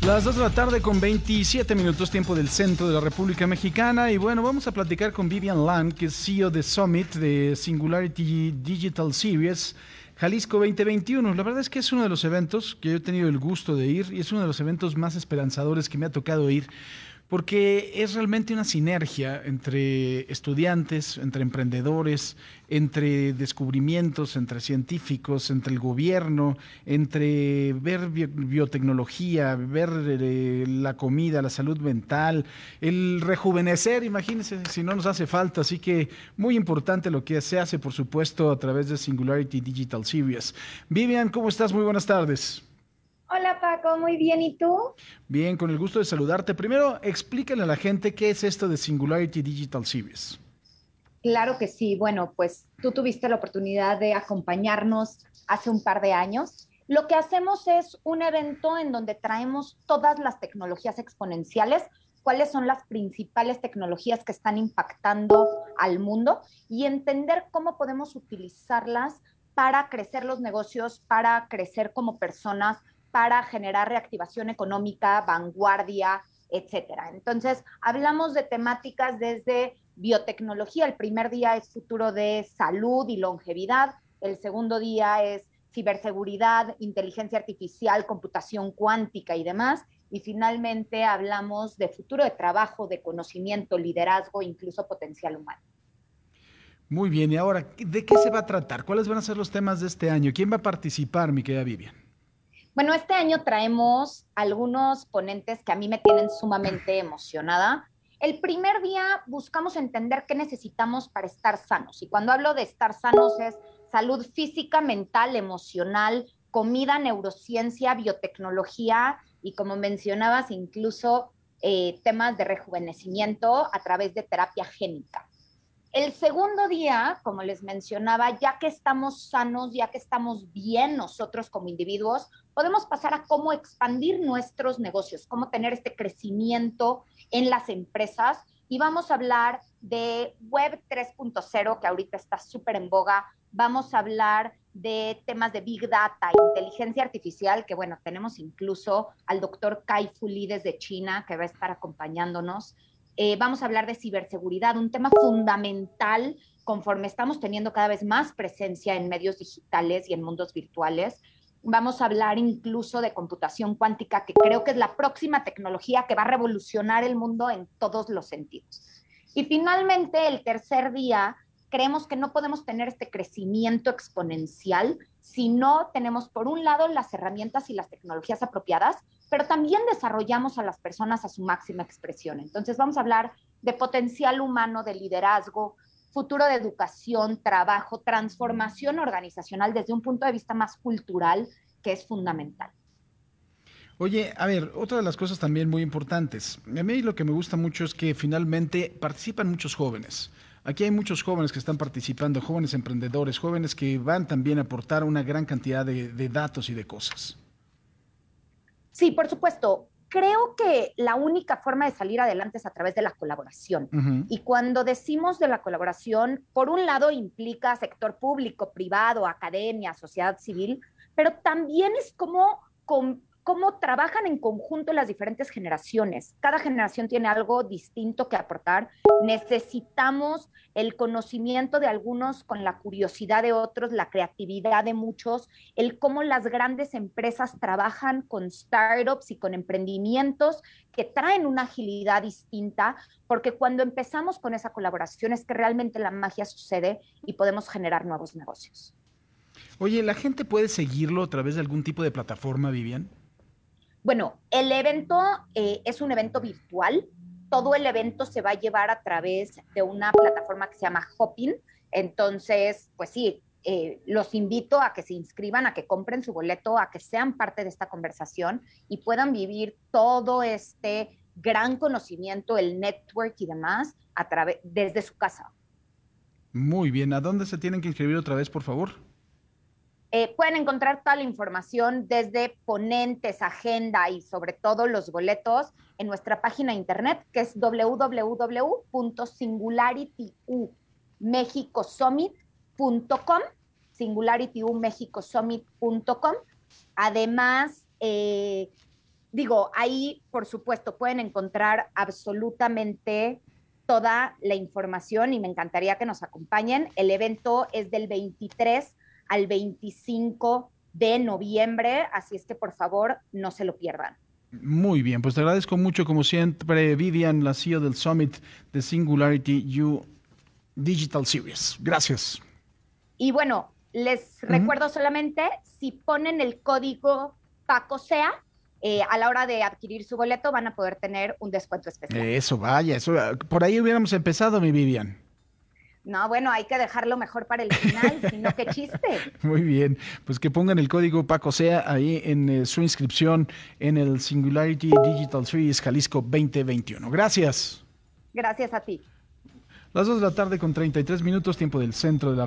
Las 2 de la tarde con 27 minutos tiempo del centro de la República Mexicana y bueno, vamos a platicar con Vivian Lam, que es CEO de Summit de Singularity Digital Series Jalisco 2021. La verdad es que es uno de los eventos que yo he tenido el gusto de ir y es uno de los eventos más esperanzadores que me ha tocado ir porque es realmente una sinergia entre estudiantes, entre emprendedores, entre descubrimientos, entre científicos, entre el gobierno, entre ver biotecnología, ver la comida, la salud mental, el rejuvenecer, imagínense, si no nos hace falta. Así que muy importante lo que se hace, por supuesto, a través de Singularity Digital Series. Vivian, ¿cómo estás? Muy buenas tardes. Hola Paco, muy bien. ¿Y tú? Bien, con el gusto de saludarte. Primero, explícale a la gente qué es esto de Singularity Digital Series. Claro que sí. Bueno, pues tú tuviste la oportunidad de acompañarnos hace un par de años. Lo que hacemos es un evento en donde traemos todas las tecnologías exponenciales, cuáles son las principales tecnologías que están impactando al mundo y entender cómo podemos utilizarlas para crecer los negocios, para crecer como personas, para generar reactivación económica, vanguardia, etcétera. Entonces, hablamos de temáticas desde biotecnología. El primer día es futuro de salud y longevidad. El segundo día es ciberseguridad, inteligencia artificial, computación cuántica y demás. Y finalmente hablamos de futuro de trabajo, de conocimiento, liderazgo, incluso potencial humano. Muy bien, y ahora, ¿de qué se va a tratar? ¿Cuáles van a ser los temas de este año? ¿Quién va a participar, mi querida Vivian? Bueno, este año traemos algunos ponentes que a mí me tienen sumamente emocionada. El primer día buscamos entender qué necesitamos para estar sanos. Y cuando hablo de estar sanos es salud física, mental, emocional, comida, neurociencia, biotecnología y como mencionabas, incluso temas de rejuvenecimiento a través de terapia génica. El segundo día, como les mencionaba, ya que estamos sanos, ya que estamos bien nosotros como individuos, podemos pasar a cómo expandir nuestros negocios, cómo tener este crecimiento en las empresas. Y vamos a hablar de Web 3.0, que ahorita está súper en boga. Vamos a hablar de temas de Big Data, inteligencia artificial, que bueno, tenemos incluso al doctor Kai Fu Lee desde China, que va a estar acompañándonos. Vamos a hablar de ciberseguridad, un tema fundamental conforme estamos teniendo cada vez más presencia en medios digitales y en mundos virtuales. Vamos a hablar incluso de computación cuántica, que creo que es la próxima tecnología que va a revolucionar el mundo en todos los sentidos. Y finalmente, el tercer día, creemos que no podemos tener este crecimiento exponencial si no tenemos, por un lado, las herramientas y las tecnologías apropiadas, pero también desarrollamos a las personas a su máxima expresión. Entonces vamos a hablar de potencial humano, de liderazgo, futuro de educación, trabajo, transformación organizacional desde un punto de vista más cultural, que es fundamental. Oye, a ver, otra de las cosas también muy importantes. A mí lo que me gusta mucho es que finalmente participan muchos jóvenes. Aquí hay muchos jóvenes que están participando, jóvenes emprendedores, jóvenes que van también a aportar una gran cantidad de datos y de cosas. Sí, por supuesto. Creo que la única forma de salir adelante es a través de la colaboración. Ujú. Y cuando decimos de la colaboración, por un lado implica sector público, privado, academia, sociedad civil, pero también es cómo trabajan en conjunto las diferentes generaciones. Cada generación tiene algo distinto que aportar. Necesitamos el conocimiento de algunos con la curiosidad de otros, la creatividad de muchos, el cómo las grandes empresas trabajan con startups y con emprendimientos que traen una agilidad distinta, porque cuando empezamos con esa colaboración es que realmente la magia sucede y podemos generar nuevos negocios. Oye, ¿la gente puede seguirlo a través de algún tipo de plataforma, Vivian? Bueno, el evento es un evento virtual. Todo el evento se va a llevar a través de una plataforma que se llama Hopin. Entonces, pues sí, los invito a que se inscriban, a que compren su boleto, a que sean parte de esta conversación y puedan vivir todo este gran conocimiento, el network y demás desde su casa. Muy bien, ¿a dónde se tienen que inscribir otra vez, por favor? Pueden encontrar toda la información desde ponentes, agenda y sobre todo los boletos en nuestra página de internet que es www.singularityumexicosummit.com, singularityumexicosummit.com. Además, Digo, ahí, por supuesto, pueden encontrar absolutamente toda la información y me encantaría que nos acompañen. El evento es del 23 al 25 de noviembre, así es que por favor no se lo pierdan. Muy bien, pues te agradezco mucho como siempre, Vivian, la CEO del Summit de Singularity U Digital Series. Gracias. Y bueno, les Ujú. recuerdo solamente, si ponen el código PACOSEA, a la hora de adquirir su boleto van a poder tener un descuento especial. Eso, vaya, eso. Por ahí hubiéramos empezado, mi Vivian. No, bueno, hay que dejarlo mejor para el final, si no, qué chiste. Muy bien, pues que pongan el código Paco Sea ahí en su inscripción en el Singularity Digital Series Jalisco 2021. Gracias. Gracias a ti. Las 2 de la tarde con 33 minutos, tiempo del centro de la